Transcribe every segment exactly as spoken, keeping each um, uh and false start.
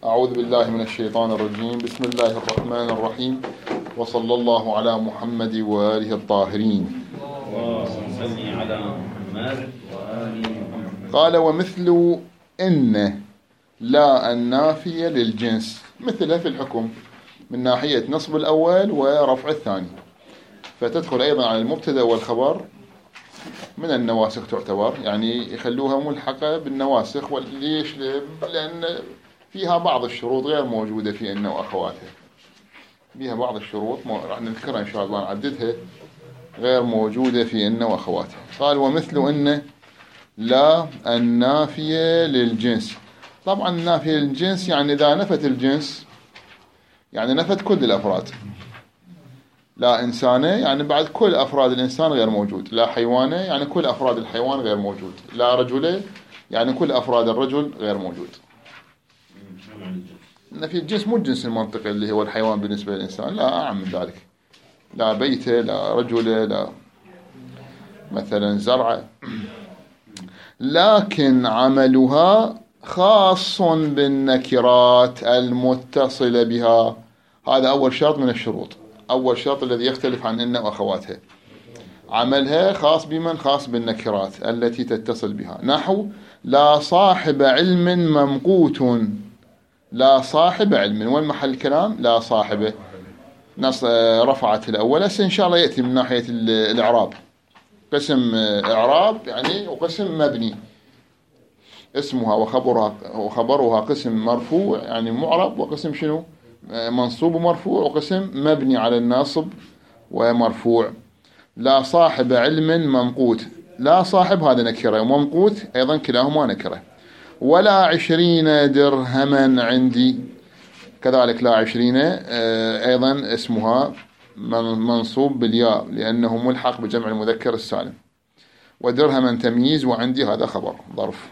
أعوذ بالله من الشيطان الرجيم. بسم الله الرحمن الرحيم، وصلى الله على محمد وآله الطاهرين. قال ومثل إن لا النافية للجنس مثلها في الحكم من ناحية نصب الأول ورفع الثاني، فتدخل أيضا على المبتدأ والخبر من النواسخ تعتبر، يعني يخلوها ملحقة بالنواسخ. وليش؟ لأن فيها بعض الشروط غير موجودة في إن وأخواتها، فيها بعض الشروط راح نذكرها إن شاء الله نعددها غير موجودة في إن وأخواتها. قال ومثل إن لا النافية للجنس. طبعا النافية للجنس يعني إذا نفت الجنس يعني نفت كل الأفراد. لا إنسانة يعني بعد كل أفراد الإنسان غير موجود، لا حيوانة يعني كل أفراد الحيوان غير موجود، لا رجلة يعني كل أفراد الرجل غير موجود. نفي الجنس مو الجنس المنطقي اللي هو الحيوان بالنسبة للإنسان، لا أعم من ذلك، لا بيته لا رجلة لا مثلا زرعة. لكن عملها خاص بالنكرات المتصلة بها. هذا أول شرط من الشروط، أول شرط الذي يختلف عن إن وأخواتها. عملها خاص بمن؟ خاص بالنكرات التي تتصل بها. نحو لا صاحب علم ممقوت. لا صاحب علم، وين محل الكلام؟ لا صاحبه، نص رفعت الأول. إن شاء الله يأتي من ناحية الإعراب، قسم إعراب يعني وقسم مبني. اسمها وخبرها وخبرها قسم مرفوع يعني معرب، وقسم شنو؟ منصوب ومرفوع، وقسم مبني على الناصب ومرفوع. لا صاحب علم ممقوت، لا صاحب هذا نكرة، وممقوت أيضا كلاهما نكرة. ولا عشرين درهما عندي، كذلك لا عشرين أيضا اسمها منصوب بالياء لأنه ملحق بجمع المذكر السالم. ودرهما تمييز، وعندي هذا خبر ظرف.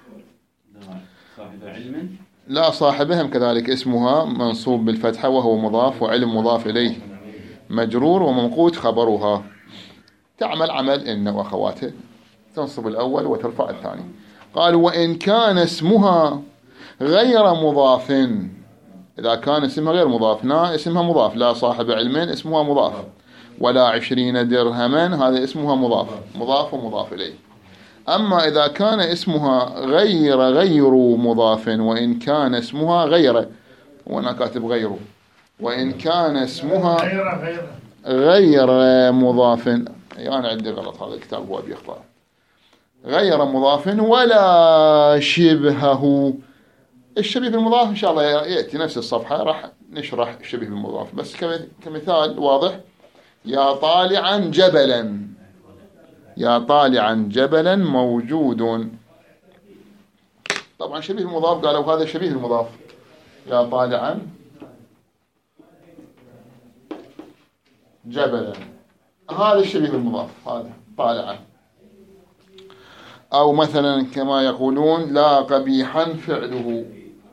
صاحب علم لا صاحبهم كذلك اسمها منصوب بالفتحة وهو مضاف، وعلم مضاف إليه مجرور، ومنقوت خبرها. تعمل عمل إن وأخواته، تنصب الأول وترفع الثاني. قال وإن كان اسمها غير مضاف. إذا كان اسمها غير مضاف، نا اسمها مضاف، لا صاحب علمين اسمها مضاف، ولا عشرين درهما هذا اسمها مضاف، مضاف ومضاف إليه. أما إذا كان اسمها غير غير مضاف، وإن كان اسمها غير، وأنا كاتب غيره، وإن كان اسمها غير غير مضاف، يعني أنا عندي غلط، هذا الكتاب هو بيخطأ. غير مضاف ولا شبهه. الشبيه بالمضاف إن شاء الله يأتي نفس الصفحة، راح نشرح الشبيه بالمضاف، بس كمثال واضح: يا طالعا جبلا، يا طالعا جبلا موجود. طبعا شبيه المضاف قالوا هذا شبيه المضاف، يا طالعا جبلا، هذا الشبيه المضاف، هذا طالعا. أو مثلا كما يقولون لا قبيحا فعله،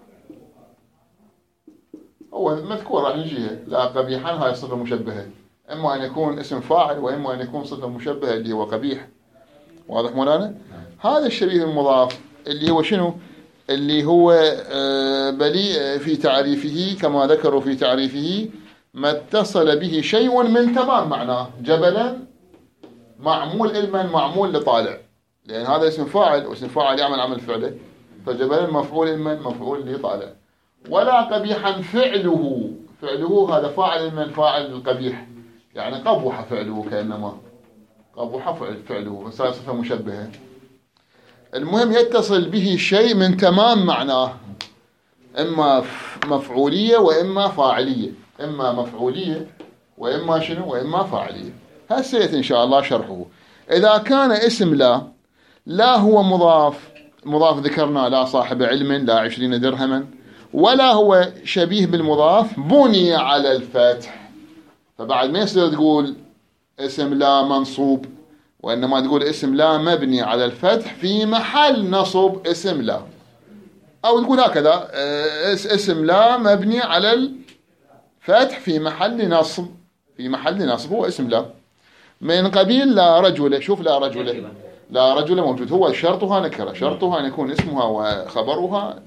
هو مذكور راح نجيها، لا قبيحا هاي صفة مشبهة، إما أن يكون اسم فاعل وإما أن يكون صفة مشبهة اللي هو قبيح. واضح مولانا؟ هذا الشبيه المضاف اللي هو شنو؟ اللي هو بليء في تعريفه كما ذكروا في تعريفه ما اتصل به شيء من تمام معناه. جبلا معمول إلما معمول لطالع، لأن هذا اسم فاعل، واسم فاعل يعمل عمل فعله، فجبلا مفعول إلما مفعول لطالع. ولا قبيحا فعله، فعله هذا فاعل من فاعل القبيح، يعني قبح فعله، كأنما قبح فعله، فصار صفة مشبهة. المهم يتصل به شيء من تمام معناه، إما مفعولية وإما فاعلية، إما مفعولية وإما شنو؟ وإما فاعلية. هسيت إن شاء الله شرحه. إذا كان اسم لا، لا هو مضاف، مضاف ذكرنا لا صاحب علم، لا عشرين درهما، ولا هو شبيه بالمضاف، بني على الفتح. فبعد ما يصير تقول اسم لا منصوب، وإنما تقول اسم لا مبني على الفتح في محل نصب اسم لا، أو تقول هكذا اسم لا مبني على الفتح في محل نصب، في محل نصب هو اسم لا. من قبيل لا رجل، شوف لا رجل، لا رجل موجود، هو شرطها نكرة، شرطها أن يكون اسمها وخبرها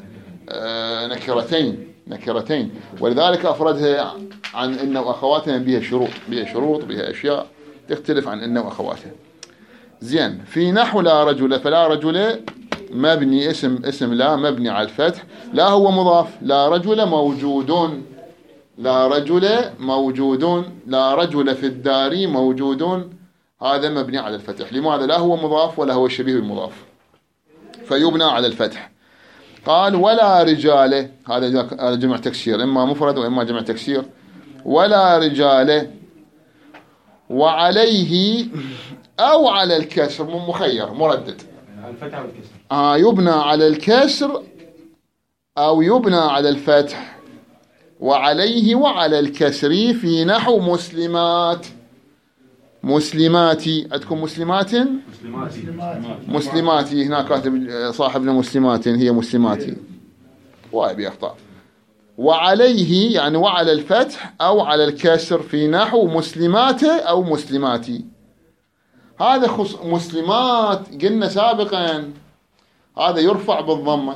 نكرتين نكرتين ولذلك أفردها عن إن وأخواتها بها شروط بها شروط بها أشياء تختلف عن إن وأخواتها. زين. في نحو لا رجل، فلا رجل مبني اسم اسم لا مبني على الفتح، لا هو مضاف، لا رجل موجودون، لا رجل موجودون، لا رجل في الدار موجودون، هذا مبني على الفتح. لماذا؟ لا هو مضاف ولا هو شبيه المضاف، فيبنى على الفتح. قال ولا رجال، هذا جمع تكسير، إما مفرد وإما جمع تكسير. ولا رجال وعليه أو على الكسر، مخير مردد، الفتح والكسر. آه يبنى على الكسر أو يبنى على الفتح، وعليه وعلى الكسر في نحو مسلمات. مسلماتي، عندكم مسلمات؟ مسلماتي. مسلماتي هنا كاتب صاحبنا مسلمات، هي مسلماتي، وايد أخطاء. وعليه يعني وعلى الفتح أو على الكسر في نحو مسلمات أو مسلماتي. هذا خص مسلمات قلنا سابقا هذا يرفع بالضمة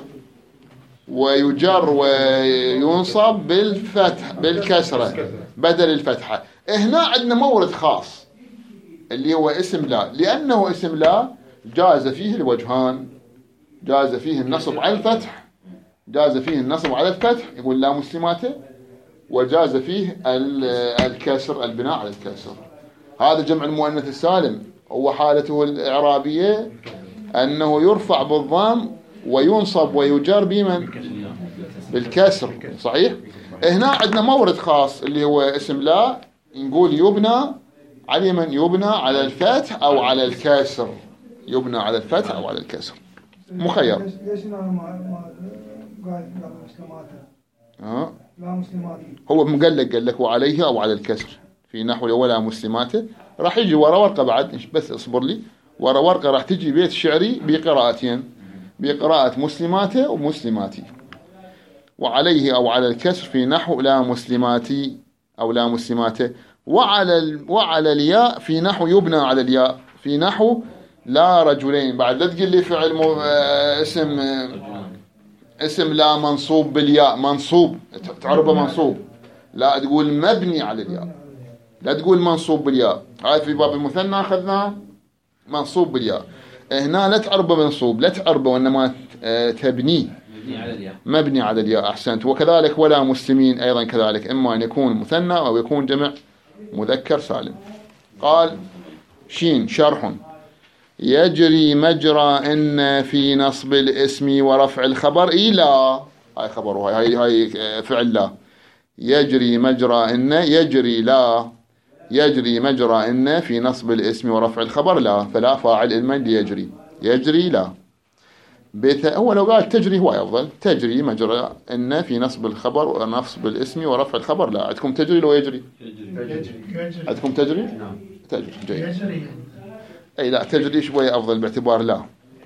ويجر وينصب بالفتح بالكسرة بدل الفتحة. هنا عندنا مورد خاص اللي هو اسم لا، لأنه اسم لا جاز فيه الوجهان، جاز فيه النصب على الفتح، جاز فيه النصب على الفتح يقول لا مسلماته، وجاز فيه الكسر البناء على الكسر. هذا جمع المؤنث السالم، هو حالته الإعرابية أنه يرفع بالضم وينصب ويجر بمن؟ بالكسر. صحيح. هنا عندنا مورد خاص اللي هو اسم لا، نقول يبنى على من؟ يبنى على الفتح أو على الكسر، يبنى على الفتح أو على الكسر، مخير. ليش أنا ما قال لا مسلمات؟ ها لا مسلمات هو مقلق، قال لك وعليه أو على الكسر في نحو ولا مسلماته. راح يجي ورا ورقة بعد، بس اصبر لي، ورا ورقة راح تجي بيت شعري بقراءتين، بقراءة مسلماته ومسلماتي. وعليه أو على الكسر في نحو لا مسلماتي أو لا مسلماته. وعلى ال... وعلى الياء في نحو يبنى على الياء في نحو لا رجلين. بعد لا تقول لي فعل م... اسم اسم لا منصوب بالياء، منصوب تعربه منصوب، لا تقول مبني على الياء، لا تقول منصوب بالياء. هاي في باب المثنى أخذناه منصوب بالياء، هنا لا تعربه منصوب، لا تعربه وإنما تبنيه مبني على الياء، مبني على الياء. أحسنت. وكذلك ولا مسلمين أيضا كذلك، إما أن يكون مثنى أو يكون جمع مذكر سالم. قال شين شرح يجري مجرى إن في نصب الاسم ورفع الخبر إلى، هاي خبره، هاي هاي فعل لا. يجري مجرى إن، يجري لا، يجري مجرى إن في نصب الاسم ورفع الخبر لا، فلا فاعل المن ليجري، يجري لا. بث... هو لو قال تجري هو أفضل، تجري مجرى إن في نصب الخبر ونصب الاسم ورفع الخبر لا. عندكم تجري لو يجري؟ عندكم تجري؟ نعم تجري. جيد. أي لا تجري شوية أفضل باعتبار لا.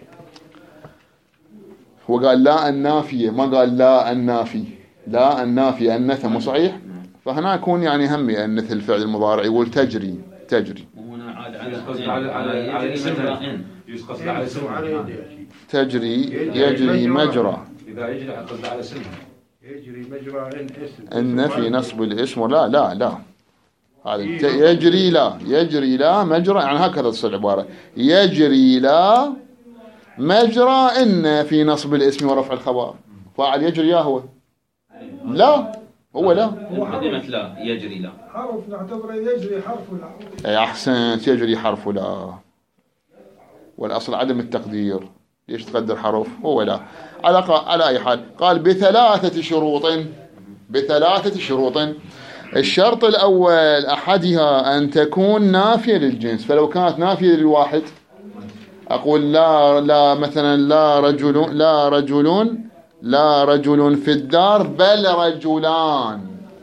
هو قال لا النافية، ما قال لا النافي، لا النافية أنث مو صحيح، فهنا يكون يعني هم يأنث الفعل المضارع، يقول تجري تجري. وهنا عاد على على على اسم إن، يقصد على اسم تجري يجري مجرى، إذا يجري قصد على اسم يجري مجرى إن اسم إن في نصب الاسم لا لا لا، هذا يجري لا، يجري لا مجرى، يعني هكذا تصير العبارة، يجري لا مجرى إن في نصب الاسم ورفع الخبر. فاعل يجري يا هو لا، هو لا، كلمة لا، يجري لا حرف نعتبره يجري حرف لا. أي أحسنت، يجري حرف لا، والأصل عدم التقدير، ليش تقدر حرف؟ هو لا. على على أي حال قال بثلاثة شروط، بثلاثة شروط. الشرط الأول أحدها أن تكون نافية للجنس، فلو كانت نافية للواحد أقول لا لا مثلا لا رجل لا رجل لا رجل في الدار بل رجلان،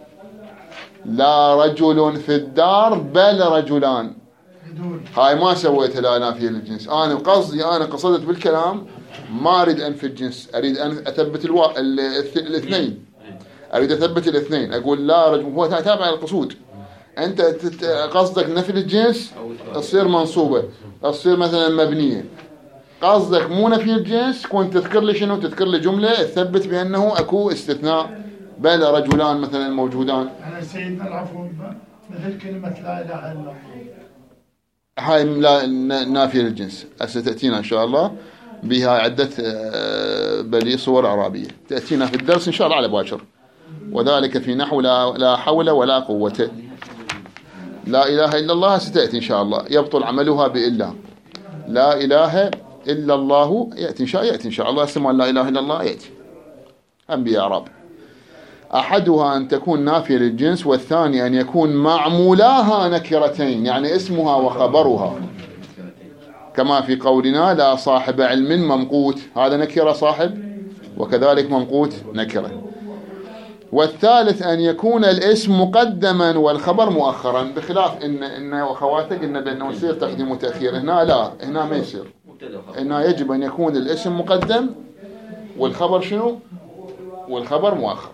لا رجل في الدار بل رجلان، هاي ما سويتها لا نافية للجنس. أنا قصدي أنا قصدت بالكلام ما أريد أنفي الجنس، أريد أن أثبت الوا... الاثنين، أريد أثبت الاثنين. أقول لا رجل، هو تابع القصود، أنت قصدك نفي الجنس تصير منصوبة، تصير مثلا مبنية، قصدك مو نفي الجنس، كنت تذكر لي شنو؟ تذكر لي جملة تثبت بأنه أكو استثناء بل رجلان مثلا موجودان. أنا سيدنا العفو مثل كلمة لا إله إلا الله، هاي لا نافية للجنس، ستأتينا إن شاء الله بها عدة بلي صور عربية تأتينا في الدرس إن شاء الله على باكر. وذلك في نحو لا, لا حول ولا قوة. لا إله إلا الله ستأتي إن شاء الله، يبطل عملها بإلا. لا إله إلا الله يأتي إن شاء يأتي إن شاء الله، اسمها لا إله إلا الله يأتي أنبياء عرب. أحدها أن تكون نافية للجنس، والثاني أن يكون معمولاها نكرتين، يعني اسمها وخبرها، كما في قولنا لا صاحب علم ممقوت، هذا نكرة صاحب، وكذلك ممقوت نكرة. والثالث أن يكون الاسم مقدما والخبر مؤخرا، بخلاف إن إن أخواتك إن بأنه يصير تقديم وتأخير، هنا لا، هنا ما يصير، هنا يجب أن يكون الاسم مقدم والخبر شنو؟ والخبر مؤخر.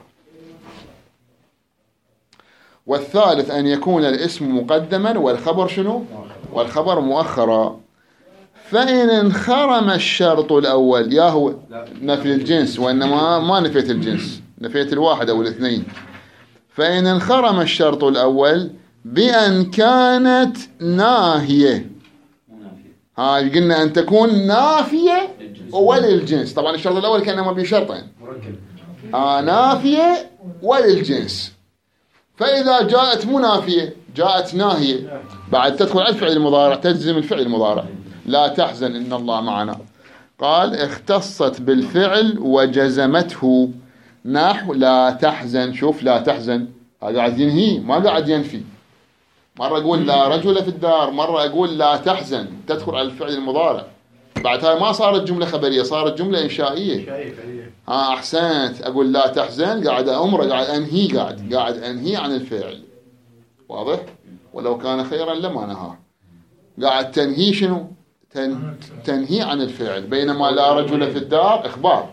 والثالث أن يكون الاسم مقدما والخبر شنو؟ والخبر مؤخرا. فإن انخرم الشرط الأول، يا هو نفي الجنس، وإنما ما نفيت الجنس، نفيت الواحد أو الاثنين. فإن انخرم الشرط الأول بأن كانت ناهية، هاي قلنا أن تكون نافية وللجنس. طبعا الشرط الأول كان ما بين شرطين، آه نافية وللجنس. فإذا جاءت منافية، جاءت ناهية، بعد تدخل على الفعل المضارع، تجزم الفعل المضارع. لا تحزن إن الله معنا، قال اختصت بالفعل وجزمته، نحو لا تحزن. شوف لا تحزن هذا قاعد ينهي، ما قاعد ينفي. مرة أقول لا رجل في الدار، مرة أقول لا تحزن، تدخل على الفعل المضارع. بعد هاي ما صارت جملة خبرية، صارت جملة إنشائية. ها أحسنت، أقول لا تحزن قاعد أمر، قاعد أنهي، قاعد قاعد أنهي عن الفعل. واضح؟ ولو كان خيرا لما نهى. قاعد تنهي شنو؟ تن... تنهي عن الفعل. بينما لا رجل في الدار إخبار.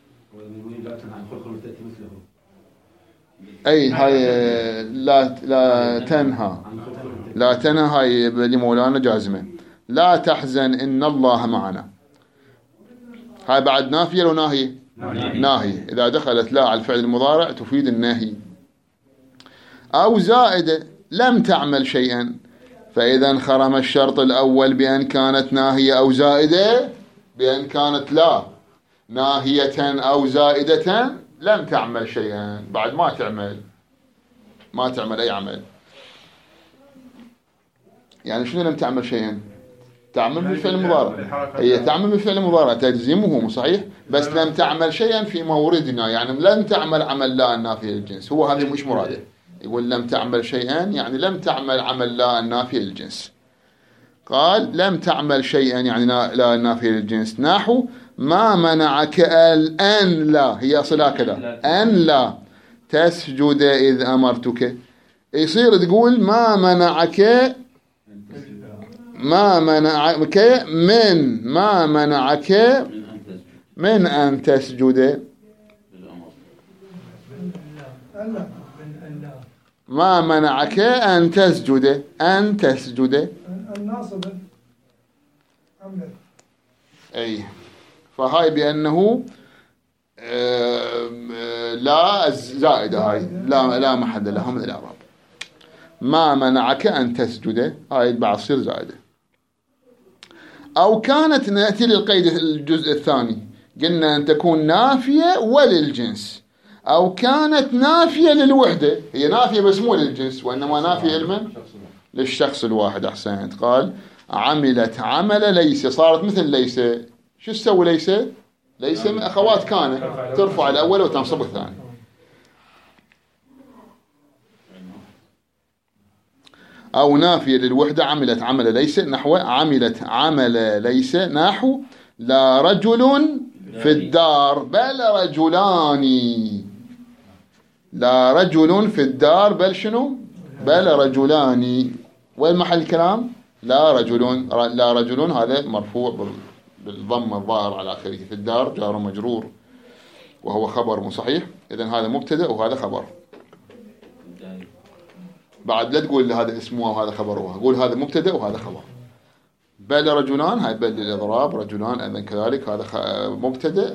أي هاي لا لا تنهى، لا تنهى هاي لمولانا جازمة. لا تحزن إن الله معنا، هاي بعد نافية لو ناهي؟ ناهي. إذا دخلت لا على الفعل المضارع تفيد النهي. أو زائدة لم تعمل شيئا، فإذا انخرم الشرط الأول بأن كانت ناهية أو زائدة، بأن كانت لا ناهية أو زائدة لم تعمل شيئا، بعد ما تعمل ما تعمل أي عمل. يعني شنو لم تعمل شيئا؟ تعمل بالفعل المضارع، هي تعمل بالفعل المضارع تجزمه صحيح، بس لم تعمل شيئا في موردنا، يعني لم تعمل عمل لا النافي للجنس. هو هذا مش مراده، يقول لم تعمل شيئا يعني لم تعمل عمل لا النافي للجنس. قال لم تعمل شيئا يعني لا النافي للجنس، نحو ما منعك الآن لا، هي أصلها كذا، أن لا تسجد إذ أمرتك. يصير تقول ما منعك، ما منعك من ما منعك من أن تسجد، ما منعك أن تسجد، أن تسجد الناصب. أي فهاي بأنه لا زائدة، هاي لا لا محل لها من الإعراب. ما منعك أن تسجد هاي بعد تصير زائدة. أو كانت، نأتي للقيد الجزء الثاني، قلنا أن تكون نافية وللجنس، أو كانت نافية للوحدة، هي نافية بس مو للجنس، وإنما نافية لمن؟ للشخص الواحد. أحسنت. قال عملت عمل ليس، صارت مثل ليس. شو تسوي ليس؟ ليس من أخوات كان، ترفع الأول وتنصب الثاني. أو نافية للوحدة، عملت عمل ليس، نحو عملت عمل ليس، نحو لا رجل في الدار بل رجلان. لا رجل في الدار بل شنو؟ بل رجلان. وين محل الكلام؟ لا رجل، لا رجل هذا مرفوع بالضم الظاهر على آخره، في الدار جار مجرور وهو خبر مو صحيح، إذن هذا مبتدأ وهذا خبر. بعد لا تقول هذا اسمه وهذا خبره، قول هذا مبتدأ وهذا خبر. بل رجلان، هاي بل الإضراب، رجلان أيضا كذلك، هذا مبتدأ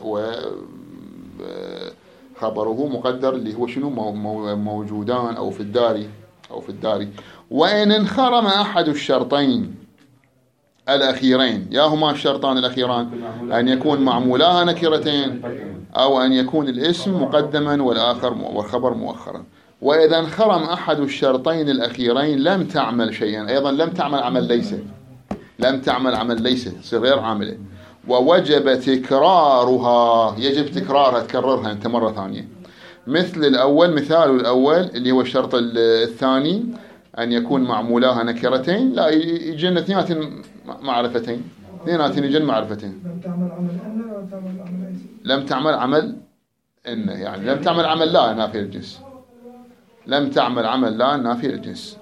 وخبره مقدر اللي هو شنو موجودان أو في الدار أو في الدار. وإن انخرم أحد الشرطين الأخيرين، يا هما الشرطان الأخيران أن يكون معمولاها نكرتين أو أن يكون الاسم مقدما والآخر والخبر مؤخرا. وإذا انخرم أحد الشرطين الأخيرين لم تعمل شيئا، أيضا لم تعمل عمل ليس، لم تعمل عمل ليس، تصير غير عاملة. ووجب تكرارها، يجب تكرارها، تكررها أنت مرة ثانية. مثل الأول، مثال الأول اللي هو الشرط الثاني أن يكون معمولاها نكرتين، لا يجن اثنين معرفتين، اثنين يجن معرفتين. لم تعمل عمل أن لم تعمل عمل ليس. لم تعمل عمل إن، يعني لم تعمل عمل لا نافي الجنس، لم تعمل عمل لا نافي الجنس.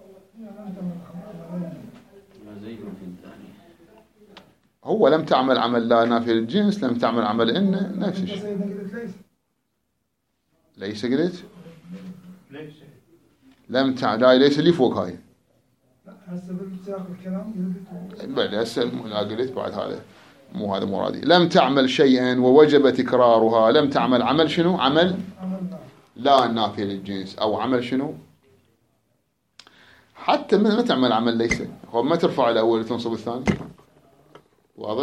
هو لم تعمل عمل لا نافي الجنس، لم تعمل عمل إن، نفس الشيء. ليس قلت لم تعمل، لا ليس اللي فوق هاي. هسه بالسياق الكلام بل هسه لا قلت بعد هذا مو هذا مرادي. لم تعمل شيئا ووجب تكرارها، لم تعمل عمل شنو؟ عمل لا نافي للجنس، أو عمل شنو؟ حتى ما تعمل عمل ليس، هو ما ترفع الأول وتنصب الثاني، واضح؟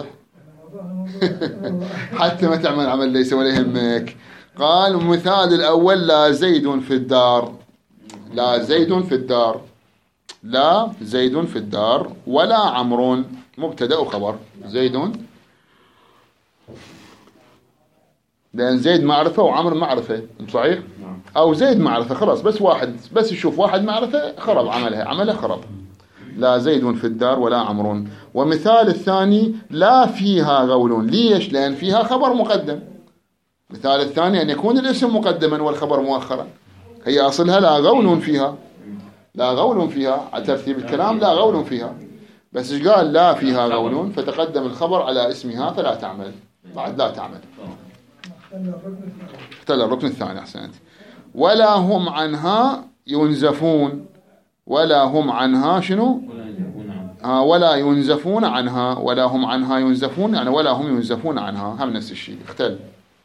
حتى ما تعمل عمل ليس ولا يهمك. قال مثال الأول لا زيد في الدار، لا زيد في الدار، لا زيد في الدار ولا عمرو، مبتدأ وخبر. زيد، لأن زيد معرفة وعمر معرفة، صحيح؟ أو زيد معرفة خلاص، بس واحد بس يشوف واحد معرفة خرب عملها، عملها خرب. لا زيد في الدار ولا عمرو. ومثال الثاني لا فيها غول، ليش؟ لأن فيها خبر مقدم. مثال الثاني أن يكون الاسم مقدما والخبر مؤخرا، هي أصلها لا غول فيها، لا غول فيها، على ترتيب الكلام لا غول فيها، بس قال لا فيها غول فتقدم الخبر على اسمها فلا تعمل، بعد لا تعمل. اختل الركن الثاني، أحسنت. ولا هم عنها ينزفون، ولا هم عنها شنو؟ آه ولا ينزفون عنها، ولا هم عنها ينزفون، يعني ولا هم ينزفون عنها، هم نفس الشيء، اختل.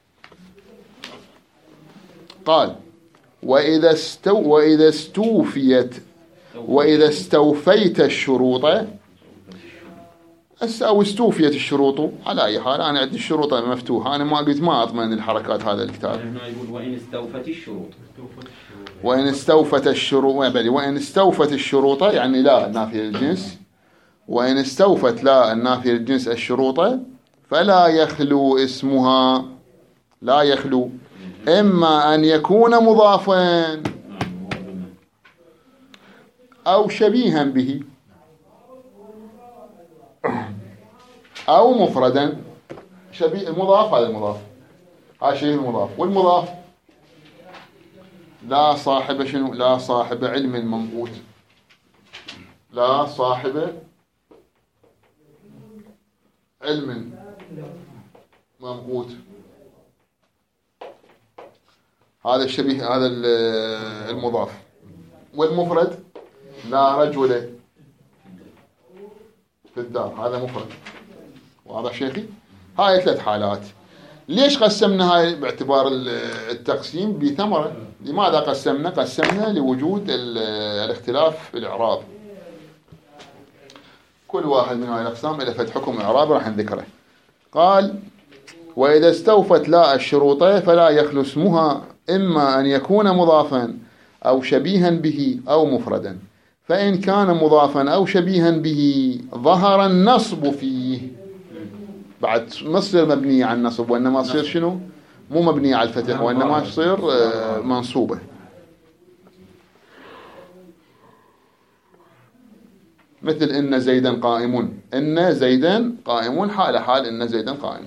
قال وإذا استو وإذا استوفيت وإذا استوفيت الشروط، أو استوفيت الشروط، على أي حال أنا عندي الشروط مفتوحة، أنا ما قلت ما أضمن الحركات هذا الكتاب. هنا يقول وإن استوفت الشروط، وإن استوفت الشروط، وإن استوفت الشروط يعني لا النافية للجنس، وإن استوفت لا النافية للجنس الشروط فلا يخلو اسمها، لا يخلو، إما أن يكون مضافا أو شبيها به أو مفردا. شبيه المضاف، هذا المضاف، هذا شيء المضاف. والمضاف لا صاحب شنو؟ لا صاحب علم منقوط، لا صاحب علم منقوط، هذا الشبيه، هذا المضاف. والمفرد لا رجل في الدار، هذا مفرد. واضح شيخي؟ هاي ثلاث حالات. ليش قسمنا هاي باعتبار التقسيم بثمرة؟ لماذا قسمنا؟ قسمنا لوجود الاختلاف في الإعراب. كل واحد من هاي الأقسام إلى فد حكم إعراب راح نذكره. قال وإذا استوفت لا الشروط فلا يخلو اسمها إما أن يكون مضافا أو شبيها به أو مفردا، فإن كان مضافا أو شبيها به ظهر النصب فيه، بعد ما تصير مبنية على النصب، وإنما تصير شنو؟ مو مبنية على الفتح، وإنما تصير منصوبة. مثل إن زيدا قائم، إن زيدا قائم حال حال إن زيدا قائم.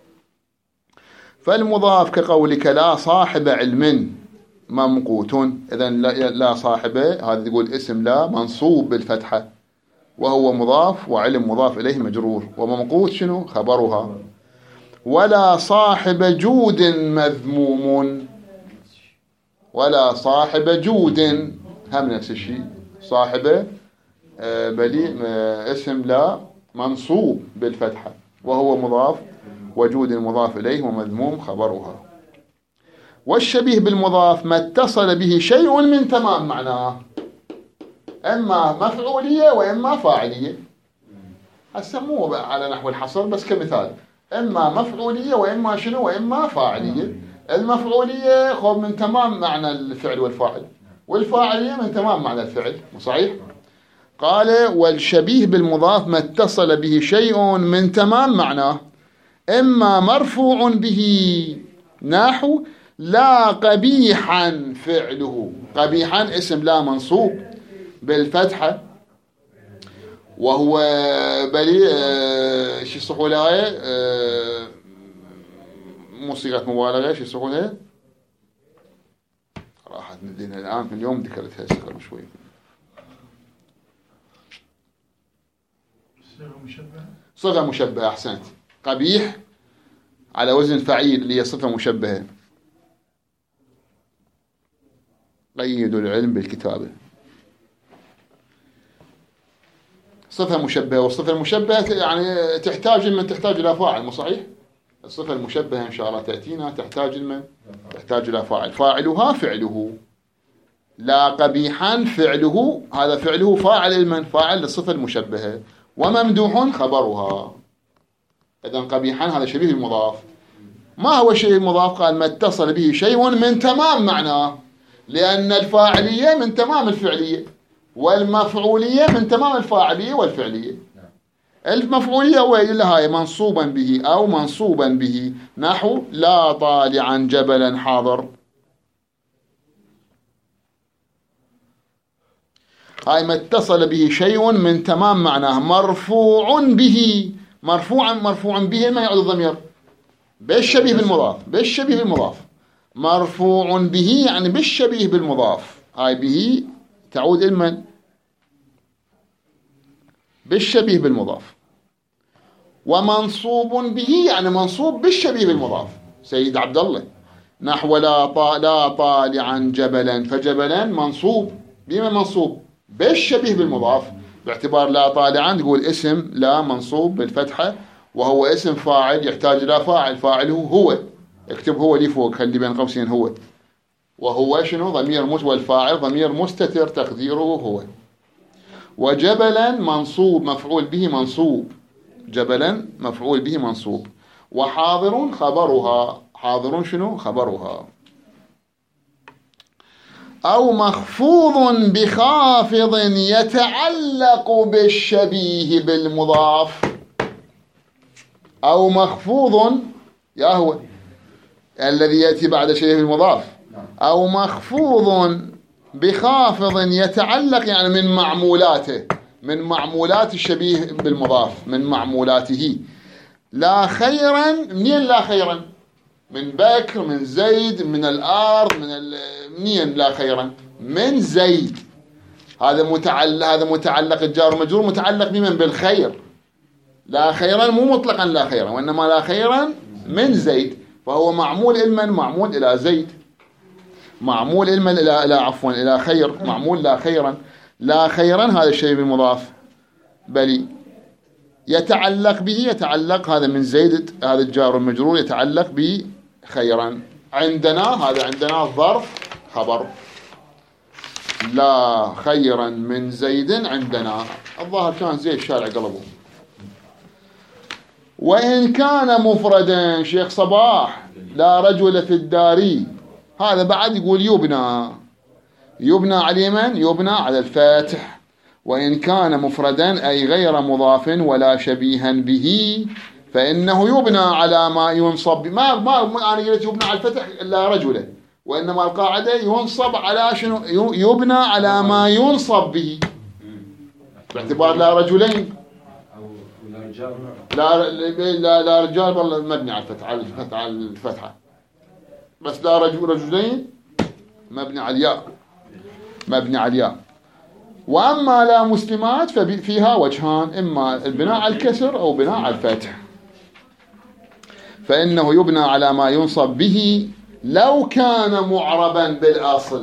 فالمضاف كقولك لا صاحب علم ممقوت، إذن لا صاحب، هذا يقول اسم لا منصوب بالفتحة، وهو مضاف، وعلم مضاف إليه مجرور، وممقوت شنو؟ خبرها. ولا صاحب جود مذموم، ولا صاحب جود، هم نفس الشيء، صاحب بلي اسم لا منصوب بالفتحة وهو مضاف وجود المضاف إليه ومذموم خبرها. والشبيه بالمضاف ما اتصل به شيء من تمام معناه، إما مفعولية وإما فاعلية. هسه مو على نحو الحصر بس كمثال، إما مفعولية وإما شنو وإما فاعلية. المفعولية خذ من تمام معنى الفعل والفاعل، والفاعلية من تمام معنى الفعل، صحيح؟ قال والشبيه بالمضاف ما اتصل به شيء من تمام معناه، إما مرفوع به نحو لا قبيحا فعله. قبيحا اسم لا منصوب بالفتحة وهو بلي آه شو يصحوا لها آه مو صيغة مبالغة، شو يصحوا لها راحت من الدين الآن في اليوم ذكرتها قبل شوي. صيغة مشبهة. صيغة مشبهة، أحسنت. قبيح على وزن فعيل اللي هي صفة مشبهة. قيدوا العلم بالكتابة. صفة مشبهة، والصفة المشبهة يعني تحتاج من تحتاج إلى فاعل، مو صحيح؟ الصفة المشبهة إن شاء الله تأتينا تحتاج من تحتاج إلى فاعل. فاعلها فعله. لا قبيحا فعله، هذا فعله فاعل المن فاعل للصفة المشبهة، وممدوح خبرها. إذن قبيحا هذا شبيه المضاف. ما هو شبيه المضاف؟ قال ما اتصل به شيء من تمام معناه، لأن الفاعلية من تمام الفعلية، والمفعولية من تمام الفاعلية والفعلية. المفعولية وإلا هاي منصوبا به أو منصوبا به نحو لا طالعا جبلا حاضر. هاي ما اتصل به شيء من تمام معناه، مرفوع به. مرفوعا مرفوع به ما يعود الضمير بالشبيه بالمضاف. بالشبيه بالمضاف مرفوع به يعني بالشبيه بالمضاف. هاي به تعود المن بالشبيه بالمضاف. ومنصوب به يعني منصوب بالشبيه بالمضاف. سيد عبد الله نحو لا طا لا طالعا جبلا، فجبلا منصوب بما منصوب بالشبيه بالمضاف، باعتبار لا طالعا تقول اسم لا منصوب بالفتحة وهو اسم فاعل يحتاج إلى فاعل. فاعله هو، اكتب هو لي فوق، خلي بين قوسين هو. وهو شنو؟ ضمير مت، والفاعل ضمير مستتر تقديره هو. وجبلا منصوب مفعول به منصوب، جبلا مفعول به منصوب. وحاضر خبرها، حاضر شنو؟ خبرها. أو مخفوض بخافض يتعلق بالشبيه بالمضاف. أو مخفوض يا هو الذي يأتي بعد شبيه بالمضاف. أو مخفوض بخافض يتعلق يعني من معمولاته، من معمولات الشبيه بالمضاف، من معمولاته. لا خيرا، منين لا خيرا؟ من بكر، من زيد، من الأرض، من منين لا خيرا؟ من زيد. هذا متعلق، هذا متعلق الجار والمجرور متعلق بمن؟ بالخير. لا خيرا مو مطلقا لا خيرا، وإنما لا خيرا من زيد، فهو معمول المن معمول إلى زيد، معمول المن إلى إلى عفوا إلى خير، معمول لا خيرا. لا خيرا هذا الشيء بالمضاف، بل يتعلق به، يتعلق هذا من زيد، هذا الجار والمجرور يتعلق به خيرا. عندنا هذا عندنا ظرف خبر، لا خيرا من زيد عندنا. الظاهر كان زيد شارع قلبه. وإن كان مفردا شيخ صباح لا رجل في الدار، هذا بعد يقول يبنى، يبنى على من؟ يبنى على الفاتح. وإن كان مفردا أي غير مضاف ولا شبيها به فإنه يبنى على ما ينصب. ما ما أنا قلت يبنى على الفتح لا رجل، وإنما القاعدة ينصب على شنو؟ يبنى على ما ينصب به، باعتبار لا رجلين لا لا لا رجال والله مبني على الفتح، على الفتح على الفتحة بس. لا رجل رجلين مبني على الياء، مبني على الياء. وأما لا مسلمات ففيها وجهان، إما البناء على الكسر أو بناء على الفتح. فإنه يبنى على ما ينصب به لو كان معربا بالأصل،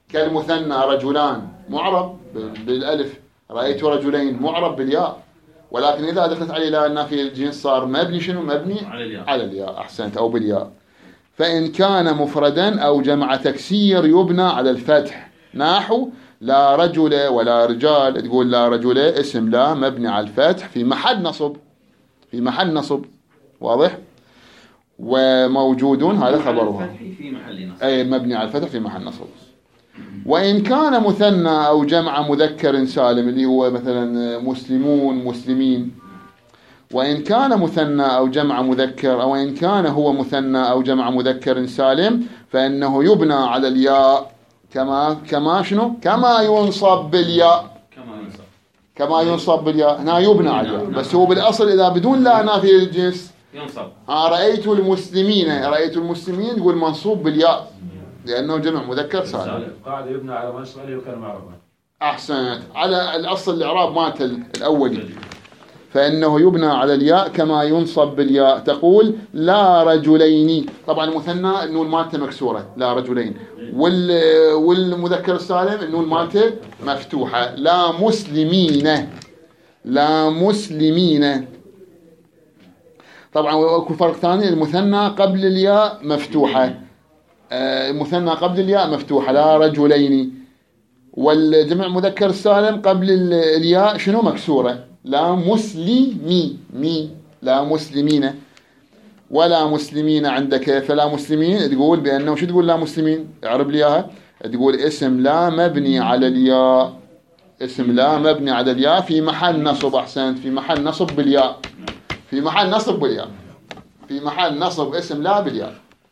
كالمثنى رجلان معرب بالألف، رأيت رجلين معرب بالياء، ولكن إذا دخلت عليه لا النافية للجنس صار مبني شنو؟ مبني على الياء. على الياء. أحسنت. أو بالياء. فإن كان مفردا أو جمع تكسير يبنى على الفتح، نحو لا رجل ولا رجال، تقول لا رجل اسم لا مبني على الفتح في محل نصب، في محل نصب. واضح؟ وموجودون هذا خبرها في محل نصب، أي مبني على الفتح في محل نصب. وإن كان مثنى أو جمع مذكر سالم اللي هو مثلا مسلمون مسلمين، وإن كان مثنى أو جمع مذكر أو إن كان هو مثنى أو جمع مذكر سالم فإنه يبنى على الياء كما كما شنو؟ كما ينصب بالياء، كما ينصب كما ينصب بالياء. هنا يبنى على الياء، بس هو بالأصل إذا بدون لا نافية للجنس ينصب. ها رأيت المسلمين، رأيت المسلمين يقول منصوب بالياء لأنه جمع مذكر سالم. قاعد يبنى على منصب عليه وكان معروفا. أحسنت. على الأصل الإعراب مات الأولي، فإنه يبنى على الياء كما ينصب بالياء. تقول لا رجلين، طبعا المثنى النون مالته مكسورة لا رجلين، وال والمذكر السالم النون مالته مفتوحة. لا مسلمين، لا مسلمين. طبعا وأكو فرق ثاني، المثنى قبل الياء مفتوحة، المثنى قبل الياء مفتوحة لا رجلين، والجمع مذكر السالم قبل الياء شنو مكسورة لا مسلمي مي، لا مسلمين ولا مسلمين. عندك فلا مسلمين تقول بأنه شو تقول لا مسلمين؟ اعرب لي اياها. تقول اسم لا مبني على الياء، اسم لا مبني على الياء في محل نصب. أحسنت. في محل نصب بالياء، في محل نصب بالياء، في محل نصب اسم لا بالياء.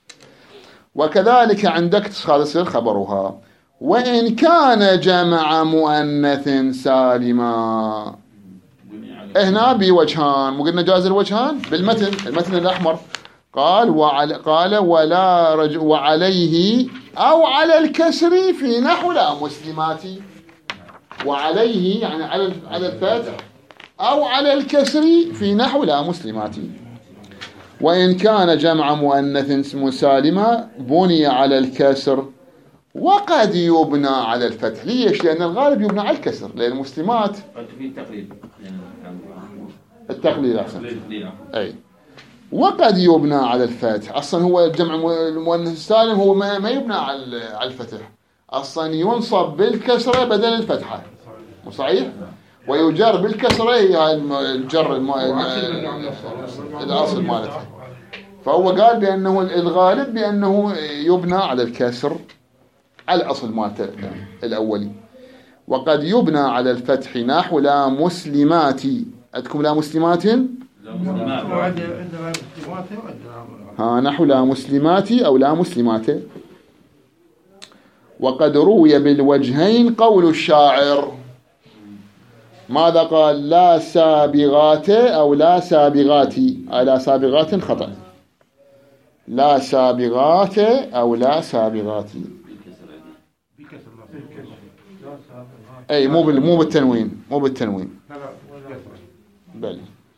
وكذلك عندك هذا يصير خبرها. وإن كان جمع مؤنث سالما، هنا بوجهان، مو قلنا جاز الوجهان بالمتن، المتن الأحمر قال وعلى قال ولا رج وعليه أو على الكسر في نحو لا مسلماتي. وعليه يعني على على الفتح أو على الكسر في نحو لا مسلماتي. وإن كان جمع مؤنث مسالمة بني على الكسر وقد يبنى على الفتح. ليش؟ لأن الغالب يبنى على الكسر، لأن المسلمات في التقليد التقليد أحسن. أي وقد يبنى على الفتح. أصلا هو الجمع المؤنث السالم هو ما ما يبنى على على الفتح، أصلا ينصب بالكسرة بدل الفتحة، مو صحيح؟ ويجر بالكسرة هي الجر الأصل مالتها. فهو قال بأنه الغالب بأنه يبنى على الكسر على الأصل مالته الأولي. وقد يبنى على الفتح نحو لا مسلمات. عندكم لا مسلمات؟ ها نحو لا مسلمات أو لا مسلمات. وقد روي بالوجهين قول الشاعر. ماذا قال؟ لا سابغات أو لا سابغات. لا سابغات خطأ، لا سابغات أو لا سابغات. أي مو بال مو بالتنوين، مو بالتنوين بل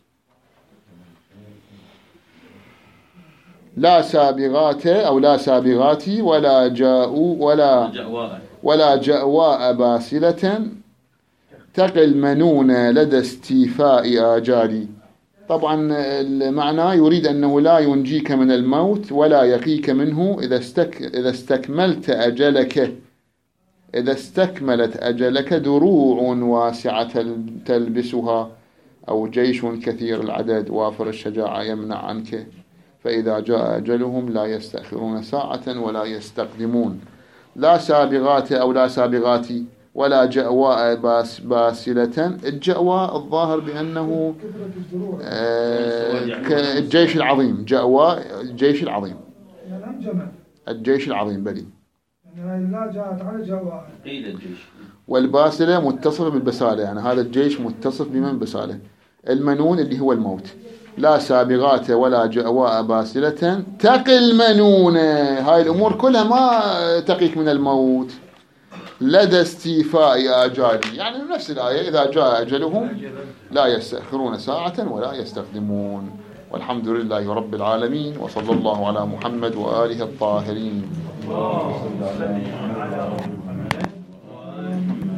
لا سابغات أو لا سابغات ولا جاءوا ولا ولا جأواء باسلة تقي المنون لدى استيفاء آجالي. طبعا المعنى يريد أنه لا ينجيك من الموت ولا يقيك منه إذا استك إذا استكملت أجلك إذا استكملت أجلك دروع واسعة تلبسها أو جيش كثير العدد وافر الشجاعة يمنع عنك، فإذا جاء أجلهم لا يستأخرون ساعة ولا يستقدمون. لا سابغات أو لا سابغات ولا جأواء باس باسلة. الجأواء الظاهر بأنه الجيش العظيم، جأواء الجيش العظيم، الجيش العظيم بلي. لا جاءت على جواء. والباسلة متصف بالبسالة، يعني هذا الجيش متصف بمن بسالة. المنون اللي هو الموت. لا سابغات ولا جأواء باسلة تقي المنون. هاي الأمور كلها ما تقيك من الموت. لدى استيفاء آجالي، يعني نفس الآية إذا جاء أجلهم لا يستأخرون ساعة ولا يستقدمون. والحمد لله رب العالمين، وصلى الله على محمد وآله الطاهرين.